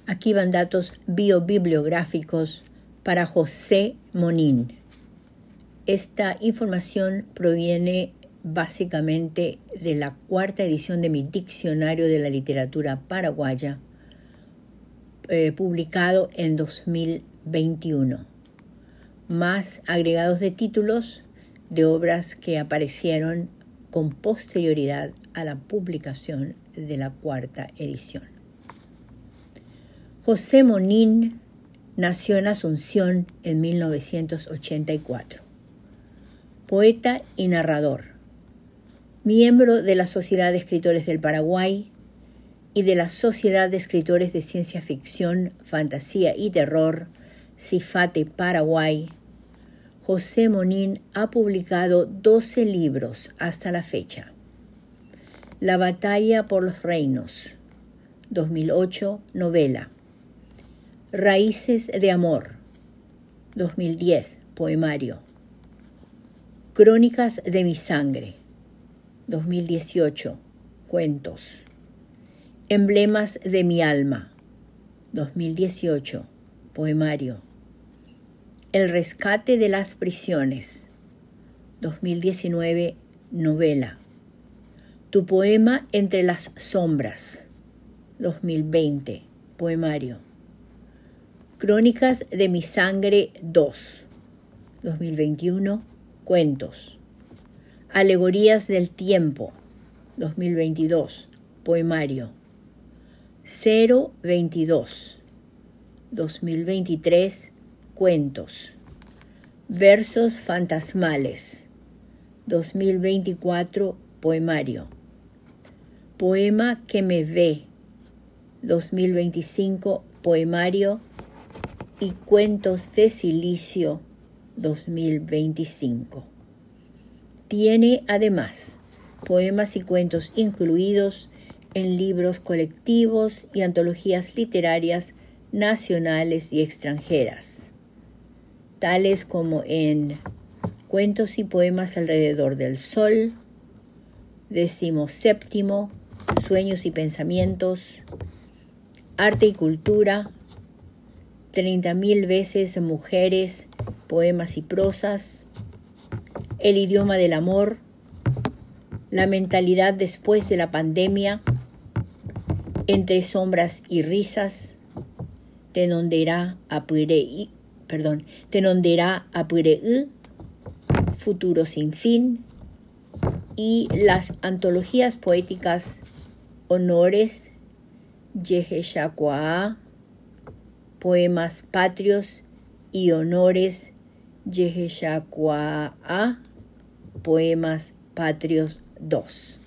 Aquí van datos biobibliográficos para José Monín. Esta información proviene básicamente de la 4ª edición de mi Diccionario de la Literatura Paraguaya, publicado en 2021, más agregados de títulos de obras que aparecieron con posterioridad a la publicación de la 4ª edición. José Monín nació en Asunción en 1984. Poeta y narrador, miembro de la Sociedad de Escritores del Paraguay y de la Sociedad de Escritores de Ciencia Ficción, Fantasía y Terror, CIFATE Paraguay, José Monín ha publicado 12 libros hasta la fecha. La batalla por los reinos, 2008, novela. Raíces de amor, 2010, poemario. Crónicas de mi sangre, 2018, cuentos. Emblemas de mi alma, 2018, poemario. El rescate de las prisiones, 2019, novela. Tu poema entre las sombras, 2020, poemario. Crónicas de mi sangre 2, 2021, cuentos. Alegorías del tiempo, 2022, poemario. 022, 2023, cuentos. Versos fantasmales, 2024, poemario. Poema que me ve, 2025, poemario. Y Cuentos de Silicio, 2025. Tiene además poemas y cuentos incluidos en libros colectivos y antologías literarias nacionales y extranjeras, tales como en Cuentos y Poemas alrededor del Sol, 17º, Sueños y Pensamientos, Arte y Cultura, 30.000 veces mujeres, poemas y prosas, El idioma del amor, La mentalidad después de la pandemia, Entre sombras y risas, Tenonderá Apurei, Futuro sin fin, y las antologías poéticas Honores, Yeheshakuaa, Poemas patrios y Honores, Yeheshakuaa, Poemas patrios 2.